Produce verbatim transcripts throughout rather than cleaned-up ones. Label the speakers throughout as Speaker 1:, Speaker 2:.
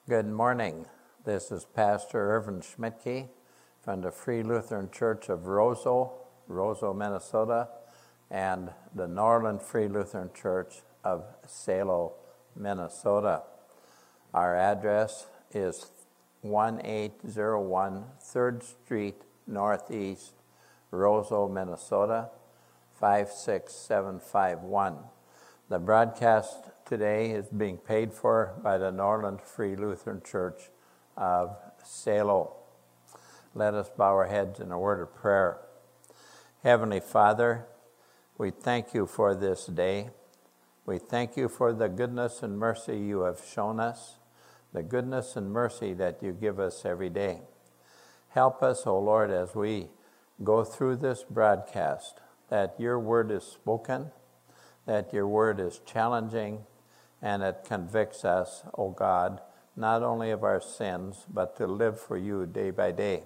Speaker 1: Good morning. This is Pastor Irvin Schmidtke from the Free Lutheran Church of Roseau, Roseau, Minnesota, and the Norland Free Lutheran Church of Salo, Minnesota. Our address is one eight zero one third Street Northeast, Roseau, Minnesota, five six seven five one. The broadcast today is being paid for by the Norland Free Lutheran Church of Salo. Let us bow our heads in a word of prayer. Heavenly Father, we thank you for this day. We thank you for the goodness and mercy you have shown us, the goodness and mercy that you give us every day. Help us, O Lord, as we go through this broadcast, that your word is spoken, that your word is challenging, and it convicts us, O God, not only of our sins, but to live for you day by day.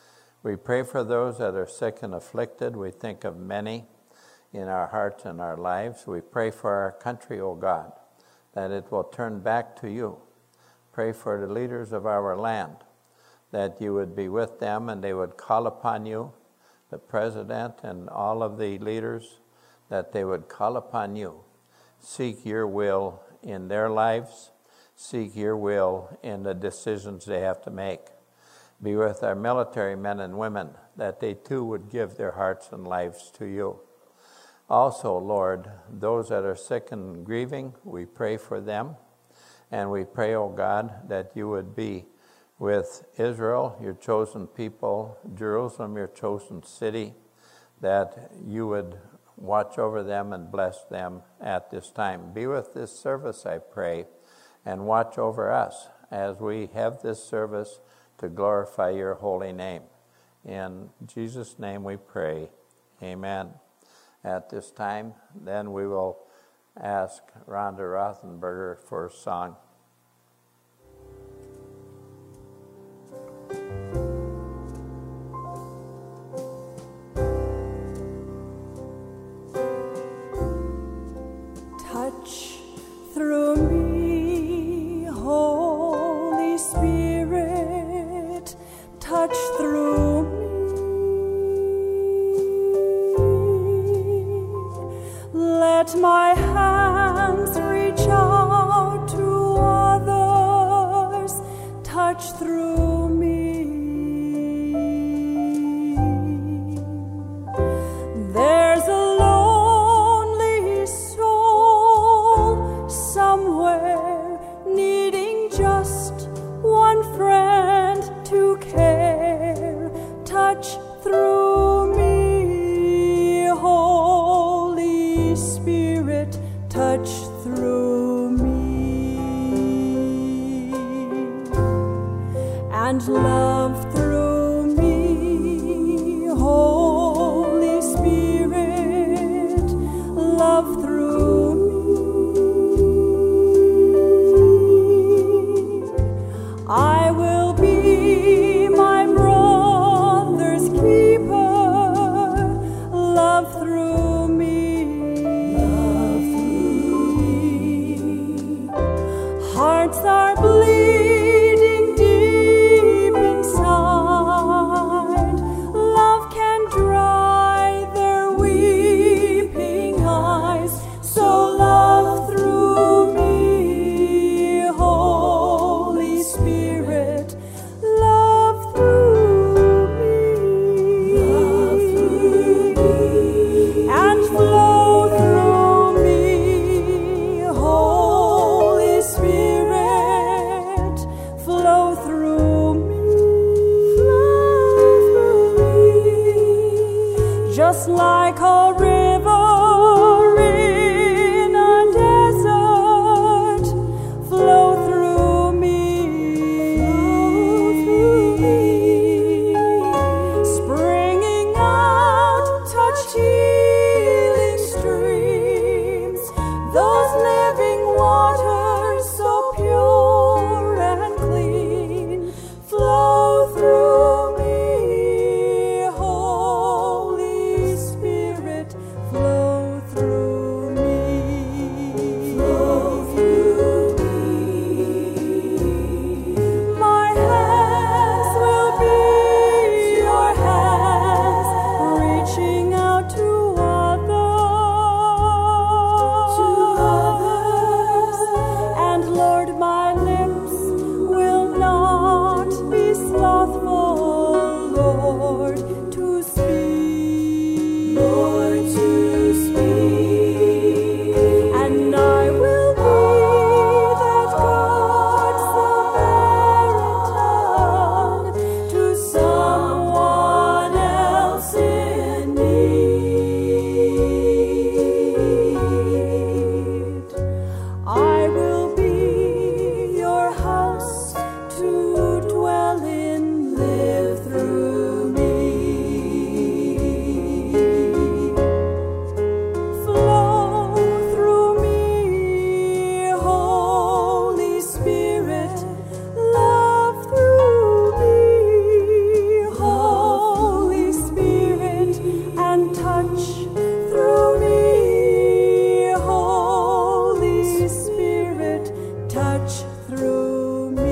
Speaker 1: We pray for those that are sick and afflicted. We think of many in our hearts and our lives. We pray for our country, O God, that it will turn back to you. Pray for the leaders of our land, that you would be with them and they would call upon you, the president and all of the leaders, that they would call upon you, seek your will in their lives, seek your will in the decisions they have to make. Be with our military men and women, that they too would give their hearts and lives to you. Also, Lord, those that are sick and grieving, we pray for them. And we pray, O God, that you would be with Israel, your chosen people, Jerusalem, your chosen city, that you would watch over them and bless them at this time. Be with this service, I pray, and watch over us as we have this service to glorify your holy name. In Jesus' name we pray. Amen. At this time, then we will ask Rhonda Rothenberger for a song.
Speaker 2: Touch through me, Holy Spirit, touch through me. Let my hands reach out to others, touch through me. There's a lonely soul somewhere needing just one friend to care. Touch through me, Holy Spirit, touch through me. And love through me, Holy Spirit, love through me. I will be my brother's keeper, love through me. Love through me. Hearts are bleeding deep inside. Love can dry their weeping eyes. So love through me, Holy Spirit, love through me. Love through me. And flow through me, Holy Spirit, Lord, my lips will not be slothful, Lord, to speak, Lord, to speak, and I will be that God's Samaritan to someone else in need. I will be your house to dwell in, live through me. Flow through me, Holy Spirit, love through me, Holy Spirit, and touch through me, Holy Spirit, touch through me.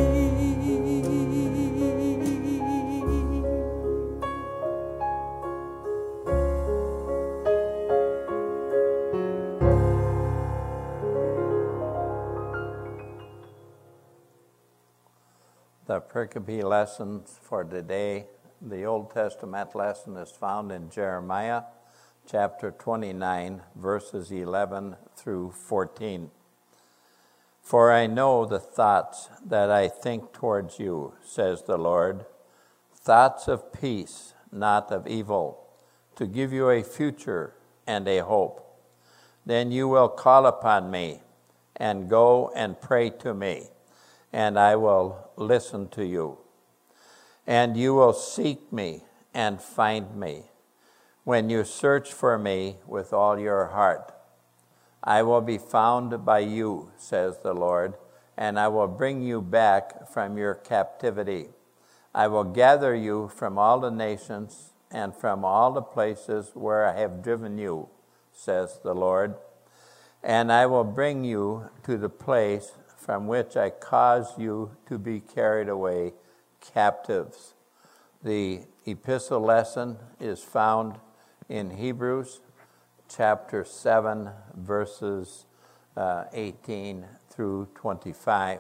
Speaker 1: The pericope lessons for today, the Old Testament lesson is found in Jeremiah chapter twenty-nine, verses eleven through fourteen. For I know the thoughts that I think towards you, says the Lord, thoughts of peace, not of evil, to give you a future and a hope. Then you will call upon me and go and pray to me, and I will listen to you. And you will seek me and find me when you search for me with all your heart. I will be found by you, says the Lord, and I will bring you back from your captivity. I will gather you from all the nations and from all the places where I have driven you, says the Lord, and I will bring you to the place from which I caused you to be carried away captives. The epistle lesson is found in Hebrews chapter seven, verses uh, eighteen through twenty-five.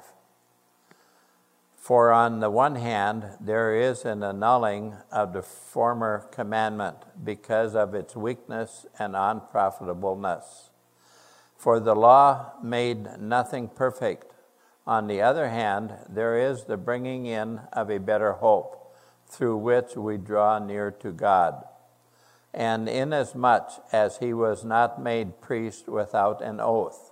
Speaker 1: For on the one hand, there is an annulling of the former commandment because of its weakness and unprofitableness. For the law made nothing perfect. On the other hand, there is the bringing in of a better hope, through which we draw near to God. And inasmuch as he was not made priest without an oath,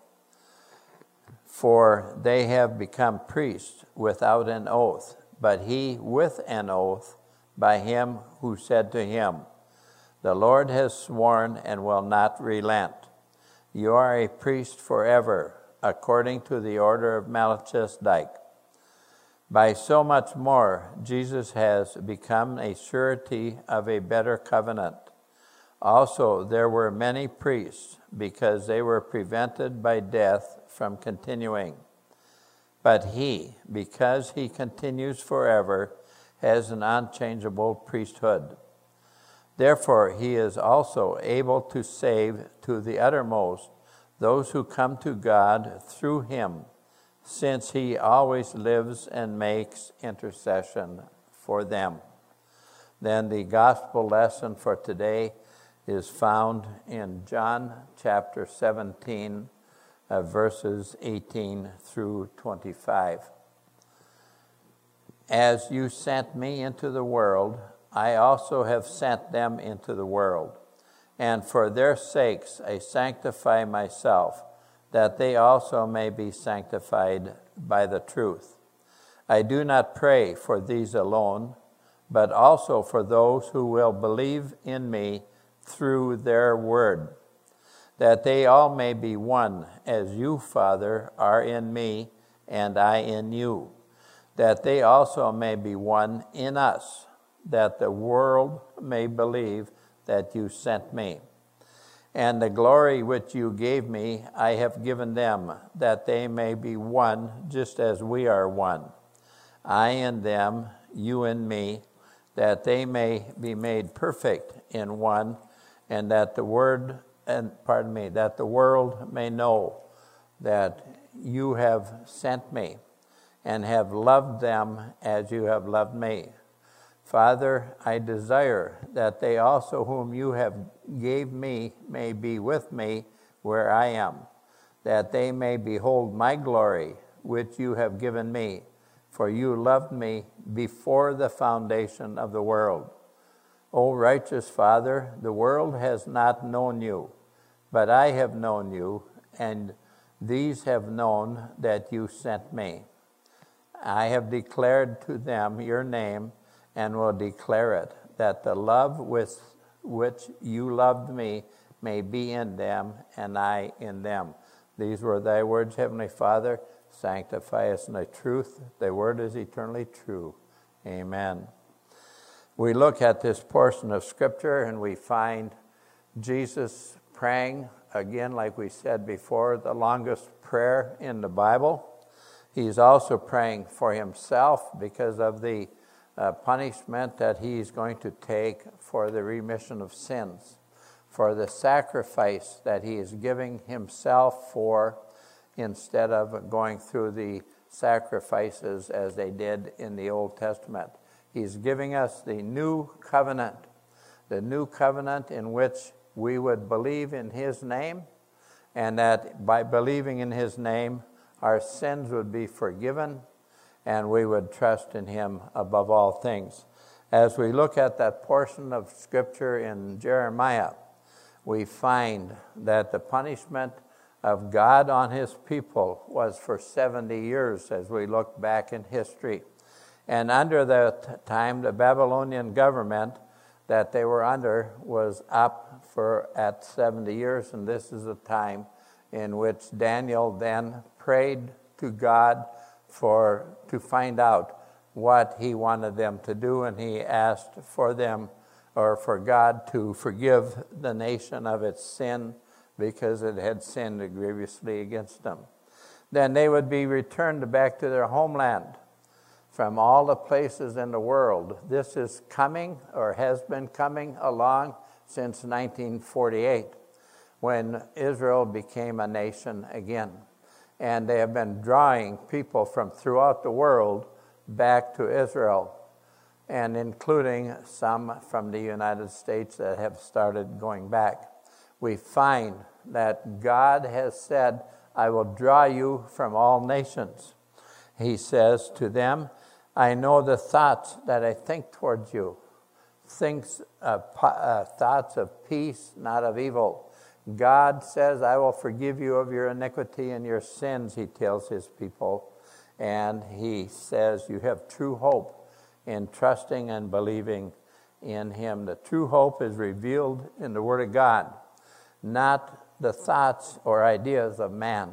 Speaker 1: for they have become priests without an oath, but he with an oath by him who said to him, the Lord has sworn and will not relent. You are a priest forever, according to the order of Melchizedek. By so much more, Jesus has become a surety of a better covenant. Also, there were many priests, because they were prevented by death from continuing. But he, because he continues forever, has an unchangeable priesthood. Therefore, he is also able to save to the uttermost those who come to God through him, since he always lives and makes intercession for them. Then the gospel lesson for today is found in John chapter seventeen, uh, verses eighteen through twenty-five. As you sent me into the world, I also have sent them into the world. And for their sakes I sanctify myself, that they also may be sanctified by the truth. I do not pray for these alone, but also for those who will believe in me through their word, that they all may be one, as you, Father, are in me, and I in you, that they also may be one in us, that the world may believe that you sent me. And the glory which you gave me, I have given them, that they may be one, just as we are one. I in them, you in me, that they may be made perfect in one, and that the word, and pardon me, that the world may know that you have sent me, and have loved them as you have loved me. Father, I desire that they also whom you have gave me may be with me where I am, that they may behold my glory, which you have given me, for you loved me before the foundation of the world. O righteous Father, the world has not known you, but I have known you, and these have known that you sent me. I have declared to them your name, and will declare it, that the love with which you loved me may be in them, and I in them. These were thy words, Heavenly Father. Sanctify us in thy truth. Thy word is eternally true. Amen. We look at this portion of Scripture, and we find Jesus praying, again, like we said before, the longest prayer in the Bible. He's also praying for himself because of the uh, punishment that he's going to take for the remission of sins, for the sacrifice that he is giving himself for, instead of going through the sacrifices as they did in the Old Testament. He's giving us the new covenant, the new covenant in which we would believe in his name, and that by believing in his name, our sins would be forgiven, and we would trust in him above all things. As we look at that portion of Scripture in Jeremiah, we find that the punishment of God on his people was for seventy years as we look back in history. And under that time, the Babylonian government that they were under was up for at seventy years, and this is a time in which Daniel then prayed to God for to find out what he wanted them to do, and he asked for them, or for God to forgive the nation of its sin because it had sinned grievously against them. Then they would be returned back to their homeland from all the places in the world. This is coming, or has been coming along since nineteen forty-eight, when Israel became a nation again. And they have been drawing people from throughout the world back to Israel, and including some from the United States that have started going back. We find that God has said, I will draw you from all nations. He says to them, I know the thoughts that I think towards you, thinks, uh, uh, thoughts of peace, not of evil. God says, I will forgive you of your iniquity and your sins, he tells his people. And he says, you have true hope in trusting and believing in him. The true hope is revealed in the Word of God, not the thoughts or ideas of man.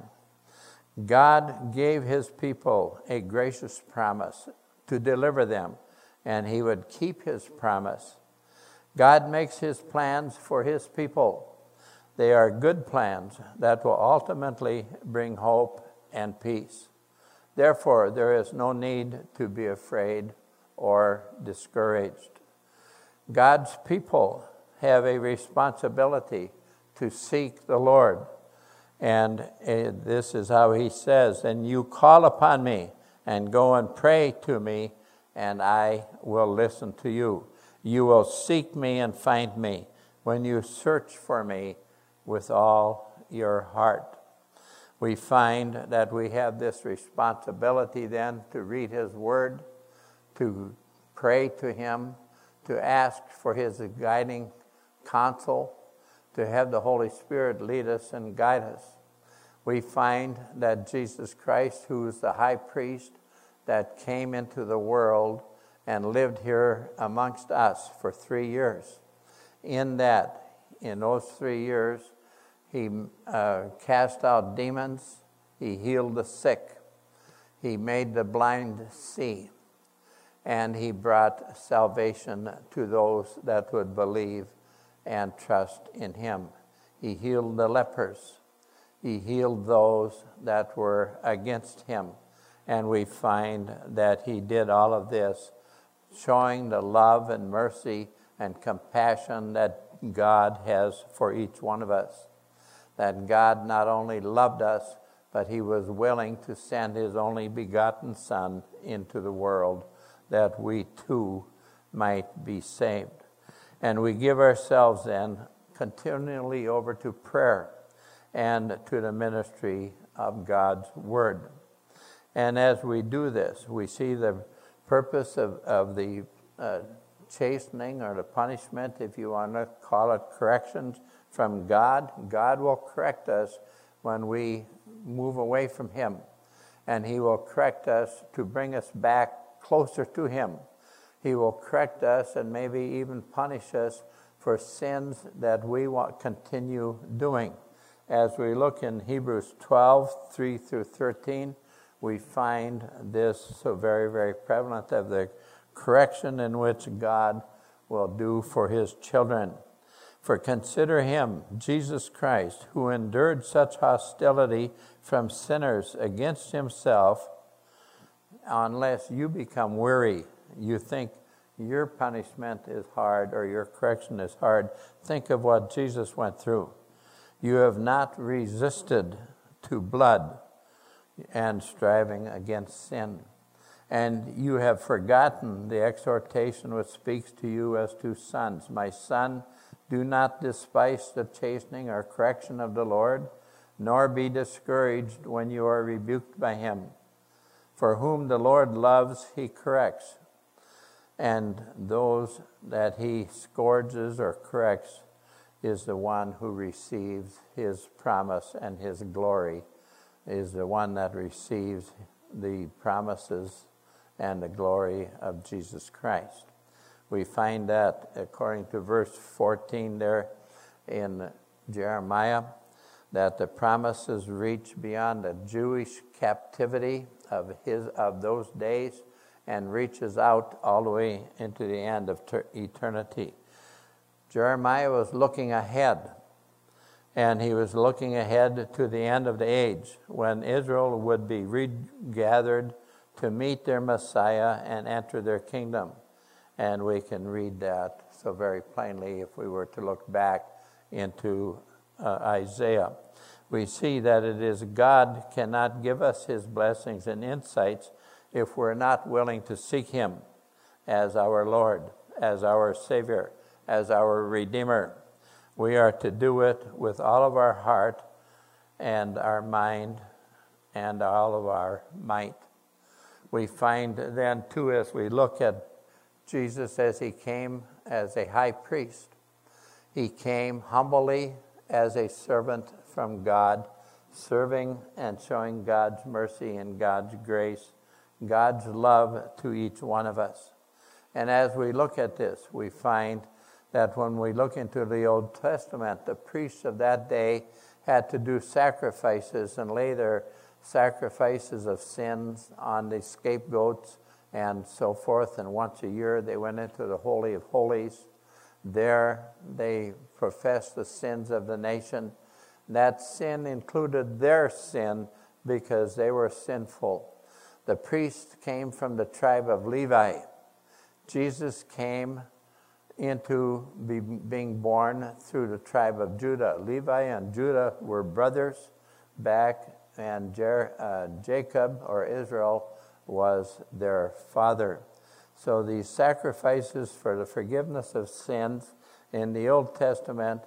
Speaker 1: God gave his people a gracious promise to deliver them, and he would keep his promise. God makes his plans for his people. They are good plans that will ultimately bring hope and peace. Therefore, there is no need to be afraid or discouraged. God's people have a responsibility to seek the Lord. And uh, this is how he says, and you call upon me and go and pray to me, and I will listen to you. You will seek me and find me when you search for me with all your heart. We find that we have this responsibility then to read his word, to pray to him, to ask for his guiding counsel, to have the Holy Spirit lead us and guide us. We find that Jesus Christ, who is the high priest that came into the world and lived here amongst us for three years. In that, in those three years, he uh, cast out demons, he healed the sick, he made the blind see, and he brought salvation to those that would believe and trust in him. He healed the lepers. He healed those that were against him. And we find that he did all of this, showing the love and mercy and compassion that God has for each one of us. That God not only loved us, but he was willing to send his only begotten Son into the world that we too might be saved. And we give ourselves then continually over to prayer and to the ministry of God's Word. And as we do this, we see the purpose of, of the uh, chastening or the punishment, if you want to call it corrections, from God. God will correct us when we move away from Him. And He will correct us to bring us back closer to Him. He will correct us and maybe even punish us for sins that we want to continue doing. As we look in Hebrews twelve, three through thirteen, we find this so very, very prevalent of the correction in which God will do for His children. For consider Him, Jesus Christ, who endured such hostility from sinners against Himself, unless you become weary, you think your punishment is hard or your correction is hard. Think of what Jesus went through. You have not resisted to blood and striving against sin. And you have forgotten the exhortation which speaks to you as to sons. My son, do not despise the chastening or correction of the Lord, nor be discouraged when you are rebuked by Him. For whom the Lord loves, He corrects. And those that He scourges or corrects is the one who receives His promise, and His glory is the one that receives the promises and the glory of Jesus Christ. We find that according to verse fourteen there in Jeremiah, that the promises reach beyond the Jewish captivity of his of those days and reaches out all the way into the end of ter- eternity. Jeremiah was looking ahead, and he was looking ahead to the end of the age when Israel would be regathered to meet their Messiah and enter their kingdom. And we can read that so very plainly if we were to look back into uh, Isaiah. We see that it is God cannot give us His blessings and insights if we're not willing to seek Him as our Lord, as our Savior, as our Redeemer. We are to do it with all of our heart and our mind and all of our might. We find then, too, as we look at Jesus as He came as a high priest, He came humbly as a servant from God, serving and showing God's mercy and God's grace, God's love to each one of us. And as we look at this, we find that when we look into the Old Testament, the priests of that day had to do sacrifices and lay their sacrifices of sins on the scapegoats and so forth. And once a year they went into the Holy of Holies. There they professed the sins of the nation. That sin included their sin because they were sinful. The priest came from the tribe of Levi. Jesus came into be, being born through the tribe of Judah. Levi and Judah were brothers back, and Jer, uh, Jacob, or Israel, was their father. So these sacrifices for the forgiveness of sins in the Old Testament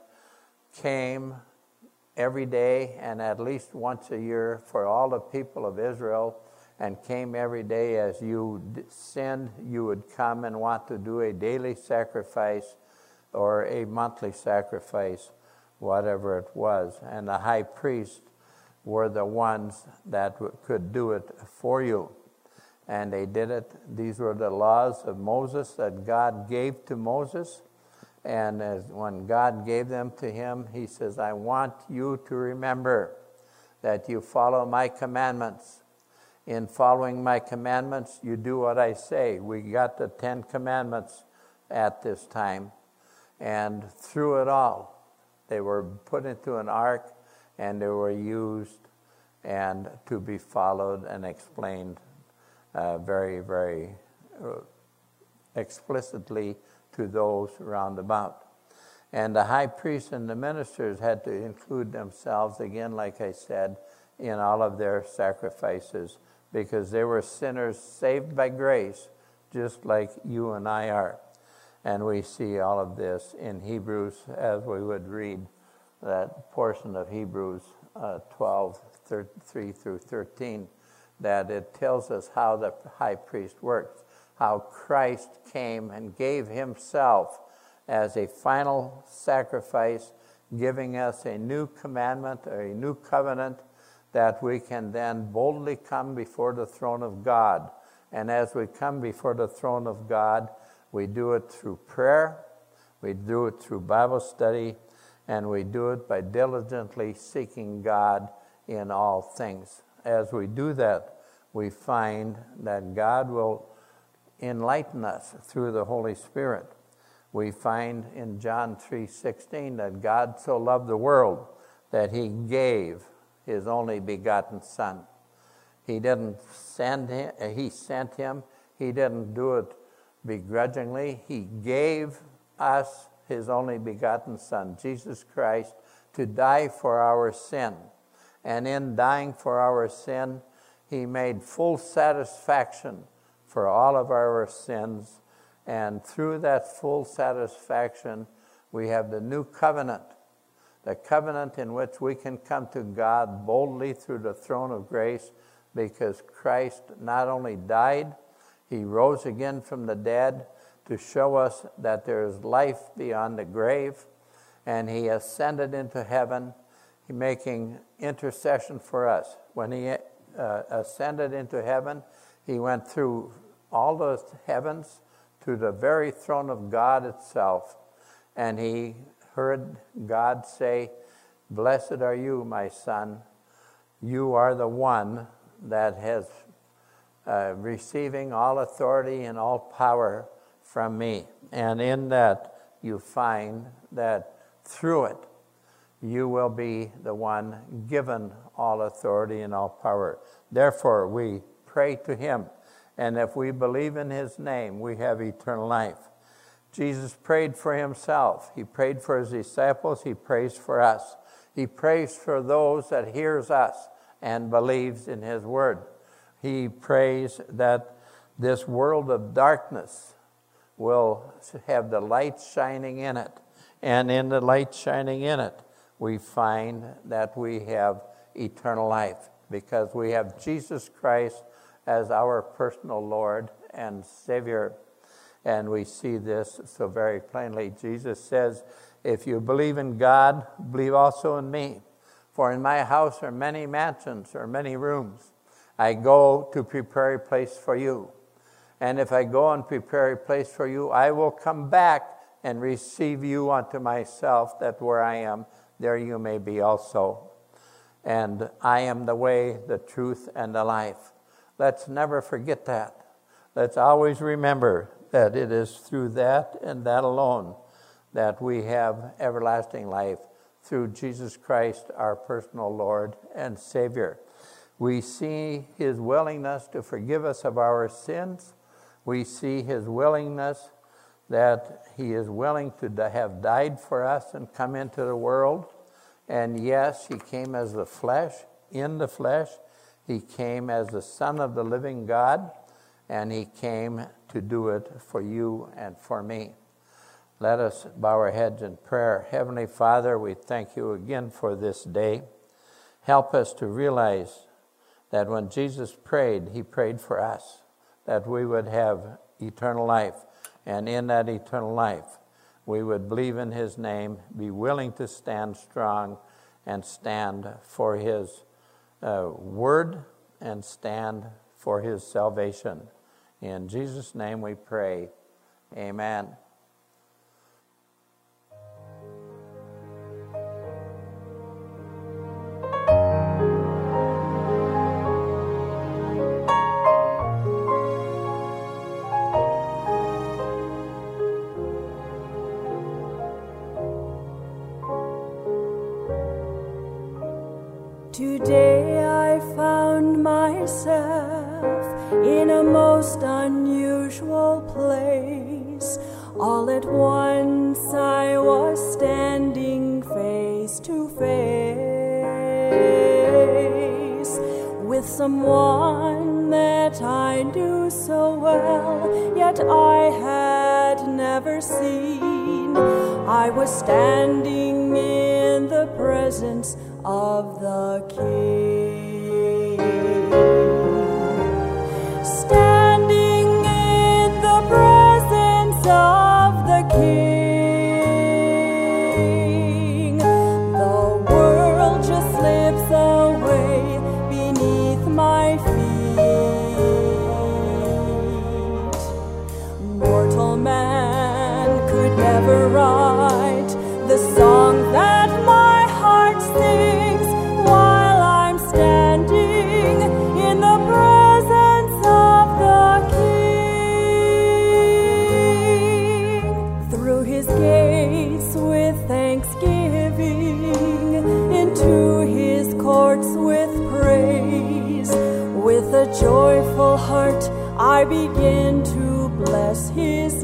Speaker 1: came every day and at least once a year for all the people of Israel, and came every day. As you sinned, you would come and want to do a daily sacrifice or a monthly sacrifice, whatever it was. And the high priest were the ones that could do it for you. And they did it. These were the laws of Moses that God gave to Moses. And as when God gave them to him, He says, I want you to remember that you follow my commandments. In following my commandments, you do what I say. We got the Ten Commandments at this time. And through it all, they were put into an ark and they were used and to be followed and explained uh, very, very uh, explicitly to those round about. And the high priests and the ministers had to include themselves, again, like I said, in all of their sacrifices, because they were sinners saved by grace, just like you and I are. And we see all of this in Hebrews as we would read that portion of Hebrews uh, twelve, three through thirteen, that it tells us how the high priest works, how Christ came and gave himself as a final sacrifice, giving us a new commandment, or a new covenant, that we can then boldly come before the throne of God. And as we come before the throne of God, we do it through prayer, we do it through Bible study, and we do it by diligently seeking God in all things. As we do that, we find that God will enlighten us through the Holy Spirit. We find in John three sixteen that God so loved the world that he gave his only begotten Son. He didn't send him, he sent him. He didn't do it begrudgingly. He gave us his only begotten Son, Jesus Christ, to die for our sin. And in dying for our sin, he made full satisfaction for all of our sins. And through that full satisfaction, we have the new covenant, the covenant in which we can come to God boldly through the throne of grace, because Christ not only died, he rose again from the dead to show us that there is life beyond the grave, and he ascended into heaven, making intercession for us. When he uh, ascended into heaven, he went through all the heavens to the very throne of God itself, and he heard God say, "Blessed are you, my Son. You are the one that has uh, receiving all authority and all power from me." And in that, you find that through it, you will be the one given all authority and all power. Therefore, we pray to him. And if we believe in his name, we have eternal life. Jesus prayed for himself. He prayed for his disciples. He prays for us. He prays for those that hears us and believes in his word. He prays that this world of darkness will have the light shining in it. And in the light shining in it, we find that we have eternal life, because we have Jesus Christ as our personal Lord and Savior. And we see this so very plainly. Jesus says, if you believe in God, believe also in me. For in my house are many mansions, or many rooms. I go to prepare a place for you. And if I go and prepare a place for you, I will come back and receive you unto myself, that where I am, there you may be also. And I am the way, the truth, and the life. Let's never forget that. Let's always remember that it is through that and that alone that we have everlasting life, through Jesus Christ, our personal Lord and Savior. We see his willingness to forgive us of our sins. We see his willingness that he is willing to have died for us and come into the world. And yes, he came as the flesh, in the flesh. He came as the Son of the living God, and he came to do it for you and for me. Let us bow our heads in prayer. Heavenly Father, we thank you again for this day. Help us to realize that when Jesus prayed, he prayed for us, that we would have eternal life. And in that eternal life, we would believe in his name, be willing to stand strong, and stand for his uh, word, and stand for his salvation. In Jesus' name we pray. Amen.
Speaker 2: Today I found myself in a most unusual place. All at once I was standing face to face someone that I knew so well, yet I had never seen. I was standing in the presence of the King. Standing in the presence of the King, the world just slips away beneath my feet. Mortal man could never write the song that my heart sings while I'm standing in the presence of the King. Through his gates with thanksgiving, into his courts with praise, with a joyful heart I begin to bless his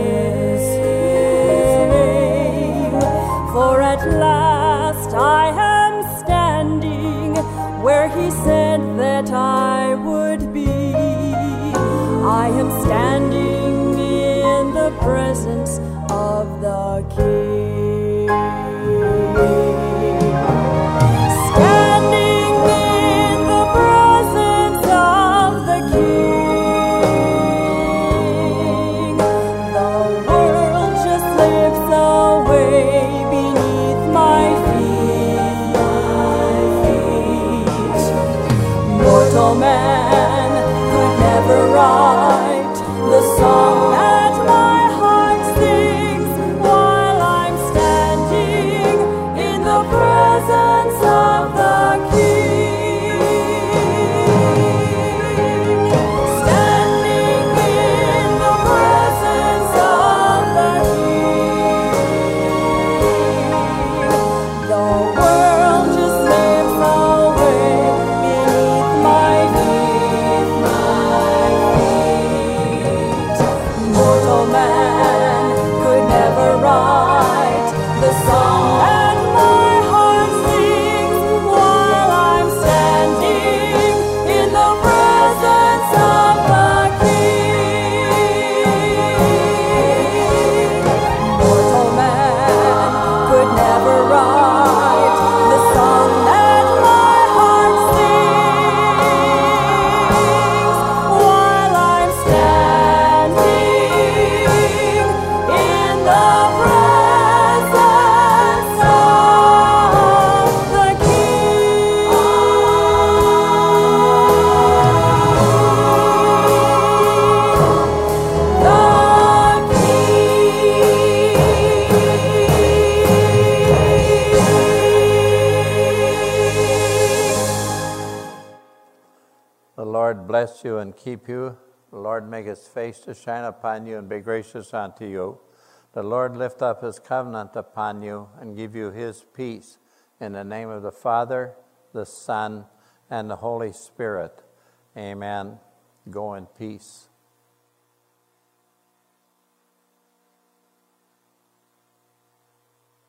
Speaker 2: name. For at last I am standing where he said that I would be. I am standing in the presence of the King. Standing in the presence of the King, the world just slips away beneath my feet. Mortal man could never write the song that my heart sings while I'm standing in the presence of the King. Standing in the presence of the King, the world just slips away beneath my feet. Mortal man could never write the song that my heart sings while I'm standing in the presence of the King. Mortal man could never write the song that my heart sings while I'm standing in the presence of the King.
Speaker 1: The Lord bless you and keep you. The Lord make his face to shine upon you and be gracious unto you. The Lord lift up his covenant upon you and give you his peace. In the name of the Father, the Son, and the Holy Spirit. Amen. Go in peace.